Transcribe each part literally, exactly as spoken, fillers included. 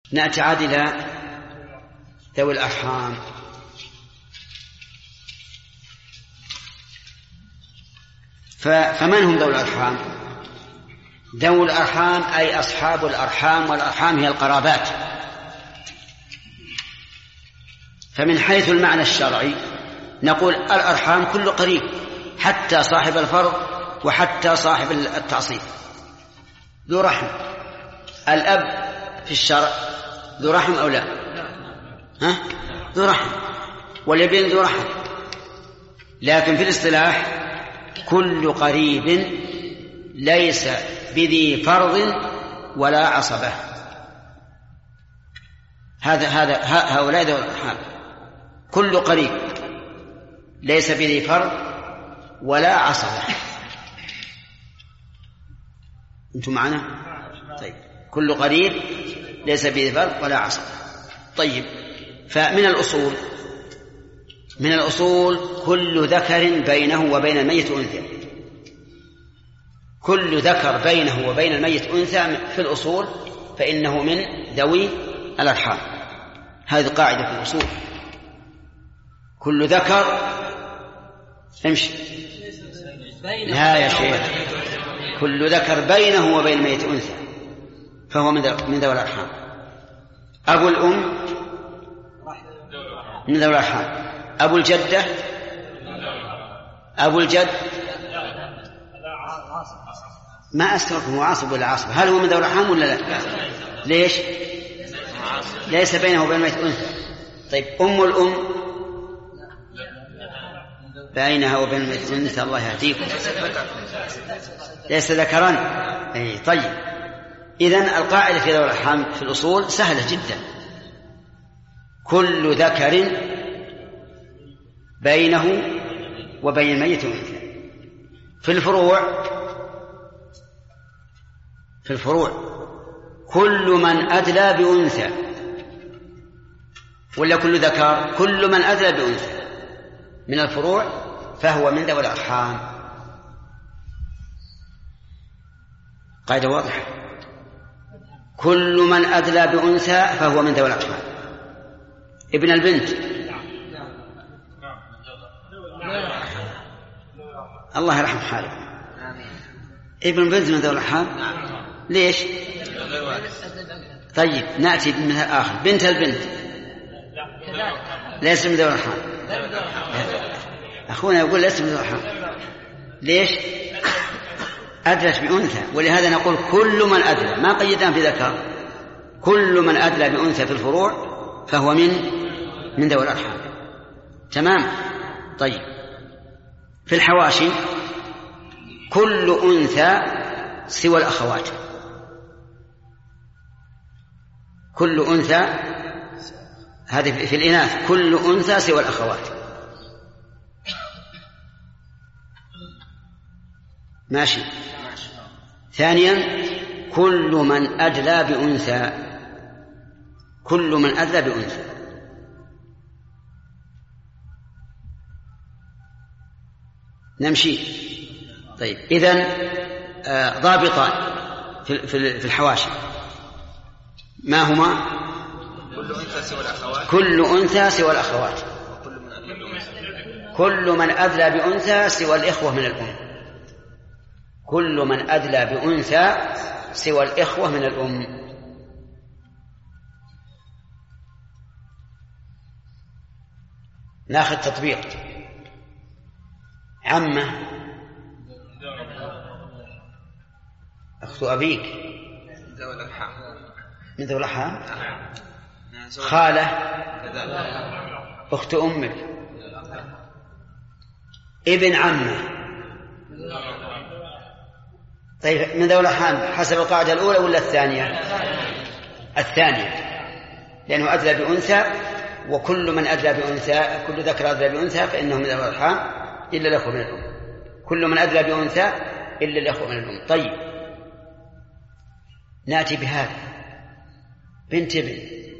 نأتي عاد إلى ذوي الأرحام. فمن هم ذوي الأرحام؟ ذوي الأرحام أي أصحاب الأرحام، والأرحام هي القرابات. فمن حيث المعنى الشرعي نقول الأرحام كل قريب، حتى صاحب الفرض وحتى صاحب التعصيب ذو رحم. الأب في الشرع ذو رحم أو لا؟ ها؟ ذو رحم، والابن ذو رحم. لكن في الاصطلاح كل قريب ليس بذي فرض ولا عصبة. هذا هذا هؤلاء ذو الأرحام، كل قريب ليس بذي فرض ولا عصبة. أنتم معنا؟ طيب، كل قريب ليس بذي فرض ولا عصبة. طيب، فمن الأصول من الأصول كل ذكر بينه وبين الميت أنثى. كل ذكر بينه وبين الميت أنثى في الأصول فإنه من ذوي الأرحام. هذه قاعدة في الأصول. كل ذكر امشي لا يا شيخ كل ذكر بينه وبين الميت أنثى فهو من ذوي الأرحام. أبو الأم من ذوي الأرحام. أبو الجدة، أبو الجد ما أستركم وعاصب ولا عاصب، هل هو من ذوي الأرحام ولا لا؟ ليش؟ ليس بينه وبين الميت أنثى. طيب، أم الأم بينها وبين الميت أنثى، الله يهديكم، ليس ذكرا. أي طيب، إذن القاعدة في ذوي الأرحام في الأصول سهلة جدا. كل ذكر بينه وبين الميت أنثى. في الفروع في الفروع كل من أدلى بأنثى، ولا كل ذكر؟ كل من أدلى بأنثى من الفروع فهو من ذوي الأرحام. قاعدة واضحة. كل من أدلى بأنثى فهو من ذوي الأرحام. ابن البنت الله يرحم حالك، ابن البنت من ذوي الأرحام. ليش؟ طيب، نأتي بمثال آخر. بنت البنت ليس من ذوي الأرحام. أخونا يقول ليس من ذوي الأرحام. ليش؟ أدلت بأنثى، ولهذا نقول كل من أدلى، ما قيدنا في ذكر. كل من أدلى بأنثى في الفروع فهو من من ذوي الأرحام. تمام. طيب، في الحواشي كل أنثى سوى الأخوات. كل أنثى، هذه في الإناث، كل أنثى سوى الأخوات. ماشي. ثانيا كل من أدلى بأنثى. كل من أدلى بأنثى. نمشي. طيب، إذن آه ضابطان في, في الحواشي ما هما؟ كل أنثى سوى الأخوات. كل أنثى سوى الأخوات. كل من أدلى بأنثى سوى الإخوة من الأم. كل من أدلى بأنثى سوى الإخوة من الأم. ناخذ تطبيق. عمه أخت أبيك من ذوي الأرحام. خالة أخت أمك. ابن عمه. طيب، من ذوي الأرحام حسب القاعدة الأولى ولا الثانية؟ الثانية، لأنه أدلى بأنثى، وكل من أدلى بأنثى، كل ذكر أدلى بأنثى فإنه من ذوي الأرحام إلا الأخوة من الأم. كل من أدلى بأنثى إلا الأخوة من الأم. طيب، نأتي بهذا. بنت ابن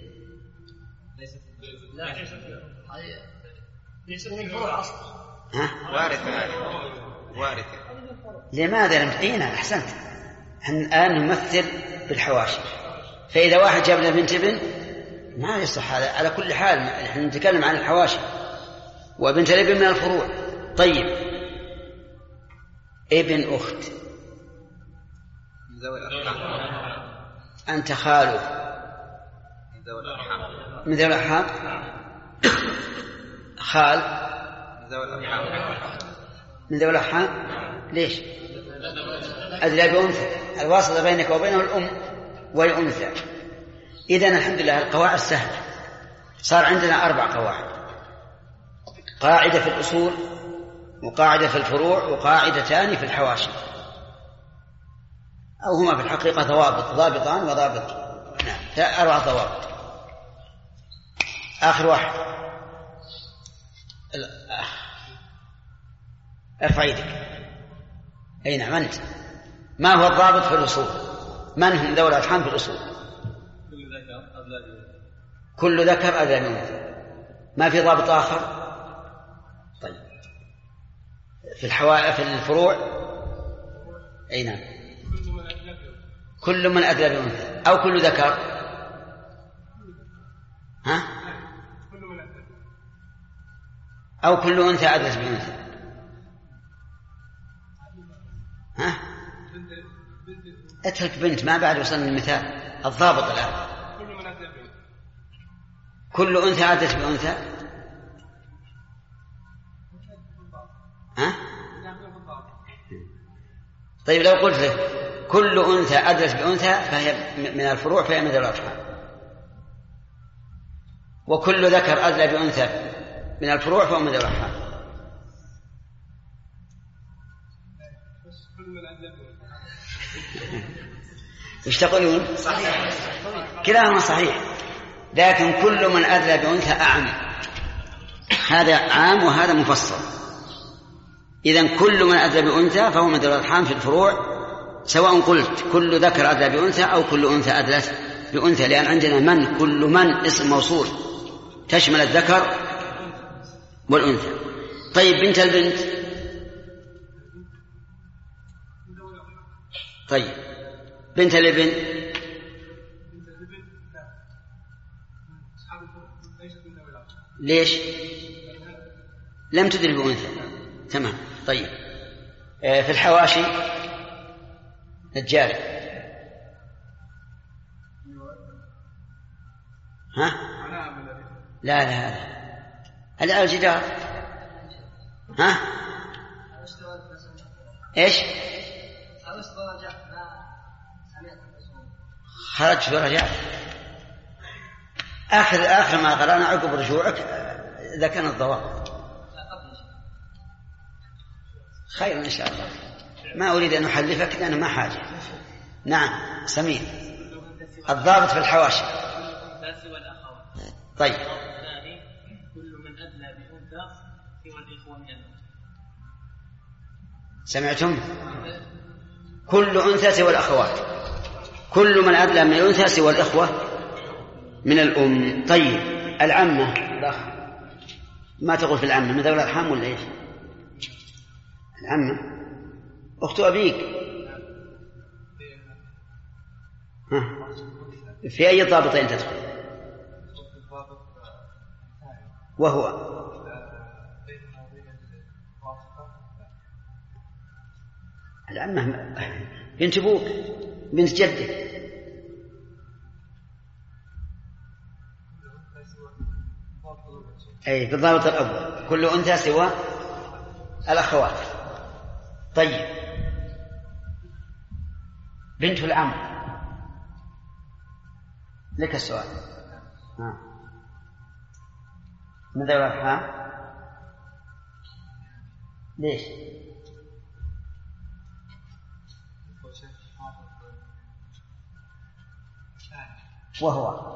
ليست من فروع أصلا. ها؟ وارثة. وارثة. لماذا لم تأينا؟ أحسنت. الآن نمثل بالحواشي. فإذا واحد جاب له بنت ابن ما يصح هذا على كل حال. نحن نتكلم عن الحواشي، وبنت الابن من الفروع. طيب ابن أخت من ذوي الأرحام. أنت خاله من ذوي الأرحام. من ذوي الأرحام. خال من ذوي الأرحام. من ذوي الأرحام. ليش؟ أدلى بأنثى، الواسطة بينك وبينه الأم وهي أنثى. إذن الحمد لله القواعد سهلة. صار عندنا أربع قواعد: قاعدة في الأصول، وقاعدة في الفروع، وقاعدتان في الحواشي، أو هما في الحقيقة ضوابط، ضابطان وضابط. نعم، أربع ضوابط. آخر واحد ارفع يدك. أي نعم أنت. ما هو الضابط في الأصول؟ من هم ذوي الأرحام في الأصول؟ كل ذكر أدلى بأنثى. ما في ضابط آخر؟ طيب في الحوا... في الفروع أي نعم كل من أدلى بأنثى أو كل ذكر. ها؟ أو كل أنثى أدلت بأنثى. ها؟ اترك بنت، ما بعد وصلنا المثال. الضابط الآن كل أنثى أدلت بأنثى. ها؟ طيب لو قلت لك كل أنثى أدلت بأنثى فهي من الفروع فهي من ذوي الأرحام، وكل ذكر أدلى بأنثى من الفروع فهو من ذوي الأرحام. ايش تقولون؟ صحيح. كلاهما صحيح، لكن كل من أدلى بأنثى أعم. هذا عام وهذا مفصل. إذن كل من أدلى بأنثى فهو من ذوي الأرحام في الفروع، سواء قلت كل ذكر أدلى بأنثى أو كل أنثى أدلت بأنثى، لأن عندنا من، كل من اسم موصول تشمل الذكر والأنثى. طيب بنت البنت. طيب بنت الابن. ليش؟ لم تدري بأنثى. تمام. طيب في الحواشي الجاري. ها؟ لا لا لا الجدار. ها؟ ايش؟ خرجت ورجعت. آخر آخر ما قرأنا عقب رجوعك إذا كان الضوابط خير إن شاء الله. ما أريد أن أحلفك لأنه ما حاجة. نعم سمير. الضابط في الحواشي. طيب كل من أدلى بأنثى سوى الإخوة من الأنثى. سمعتم؟ كل أنثى سوى الأخوات، كل من أدلى من الأنثى سوى الإخوة من الأم. طيب العمة الأخ، ما تقول في العمة من ذوي الأرحام ولا إيش؟ العمة أخت أبيك. ها. في أي ضابطين تدخل؟ وهو العمة بنت أبوك، بنت جدك. أي بالضابط الأول كل أنثى سوى الأخوات. طيب بنت العم لك السؤال. ها. من ذوي الأرحام. ليش؟ وهو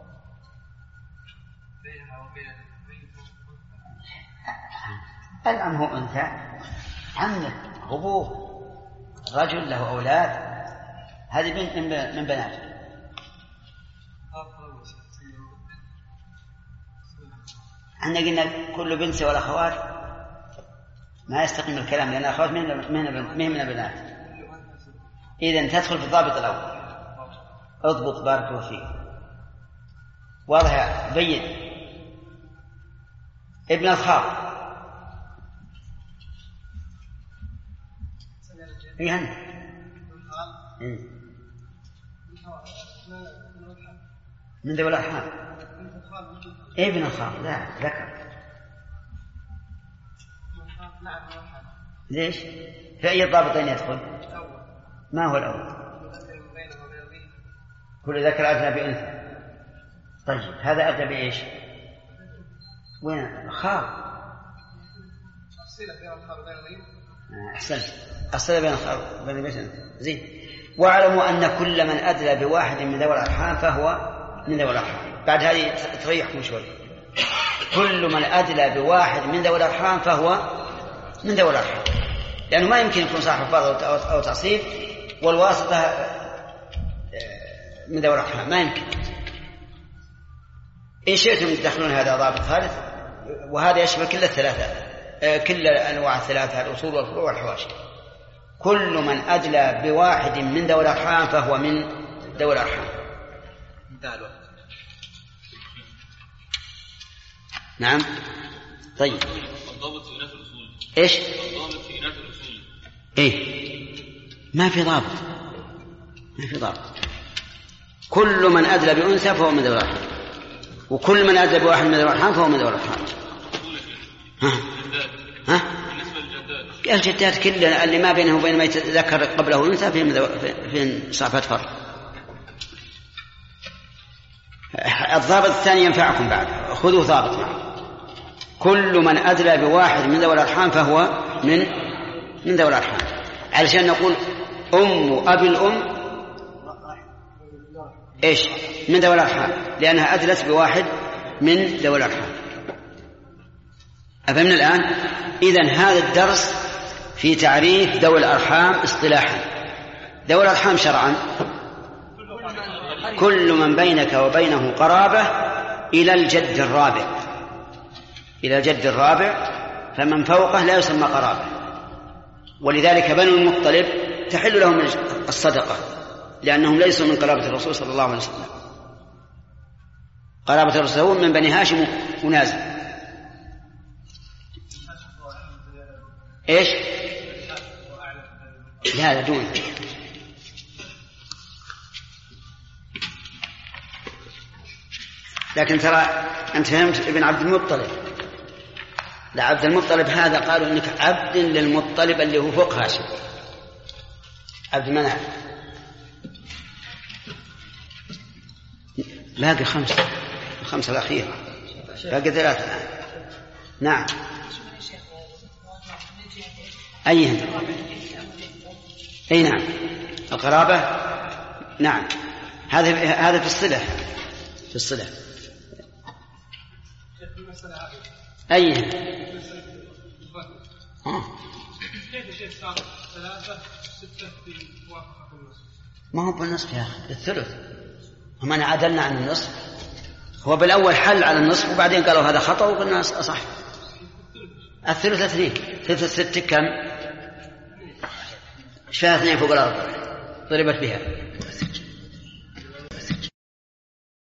العم هو أنثى، عمك أبوه رجل له أولاد، هذه بنت من بناته. احنا قلنا كل بنت سوى الأخوات ما يستقيم الكلام، لأن الأخوات من من من البنات. إذن تدخل في الضابط الأول. اضبط بارك الله فيك. واضح بين. ابن الخاض يعني من ذوي الأرحام. ابن الخاض لا ذكر. ليش؟ في أي ضابطين يدخل؟ ما هو الأول؟ كل ذكر أدنى بأنثى. طيب هذا أدنى بإيش؟ وين خاض؟ أحسنت. الصلة بين الخاض بين البيت زين. واعلموا أن كل من أدلى بواحد من ذوي الأرحام فهو من ذوي الأرحام. بعد هذه تريحكم شوي. كل من أدلى بواحد من ذوي الأرحام فهو من ذوي الأرحام، لأنه ما يمكن يكون صاحب فرض أو تعصيب والواسطة من ذوي الأرحام، ما يمكن. إن شئتم تدخلون هذا ضابط ثالث، وهذا يشمل كل الثلاثة، كل أنواع الثلاثة، الأصول والفروع والحواشي. كل من أدلى بواحد من ذوي الأرحام فهو من ذوي الأرحام. نعم. طيب الضابط في إناث الأصول إيش؟ الضابط في إناث الأصول إيه ما في ضابط، ما في ضابط. كل من أدلى بأنثى فهو من ذوي الأرحام، وكل من أدلى بواحد من ذوي الأرحام فهو من ذوي الأرحام. ها ها الجدات كل اللي ما بينه وبين ما يتذكر قبله الأنثى في صعفة فرق. الضابط الثاني ينفعكم بعد، خذوا ضابط معه. كل من أدلى بواحد من ذوي الأرحام فهو من من ذوي الأرحام، علشان نقول أم أبي الأم إيش من ذوي الأرحام، لأنها أدلت بواحد من ذوي الأرحام. أفهمنا الآن؟ إذن هذا الدرس في تعريف ذوي الأرحام اصطلاحا. ذوي الأرحام شرعا كل من بينك وبينه قرابة إلى الجد الرابع، إلى الجد الرابع، فمن فوقه لا يسمى قرابة. ولذلك بنو المطلب تحل لهم الصدقة لأنهم ليسوا من قرابة الرسول صلى الله عليه وسلم. قرابة الرسول من بني هاشم ونازل. إيش؟ لا لا دون. لكن ترى أنت فهمت ابن عبد المطلب. لا عبد المطلب هذا قالوا إنك عبد للمطلب اللي هو فوق هاشم، عبد المناف. باقي خمسة، الخمسة الأخيرة باقي ثلاثة الآن. نعم. أيهن؟ أي نعم القرابة. نعم هذا هذا في الصلة، في الصلة. أيهن؟ ما هو بالنصف يا أخي، الثلث. هم أنا عدلنا عن النصف، هو بالأول حل على النصف وبعدين قالوا هذا خطأ وقلنا أصح. الثلث اثنين، ثلث الست كم؟ شفاها اثنين فوق الأربعة ضربت بها.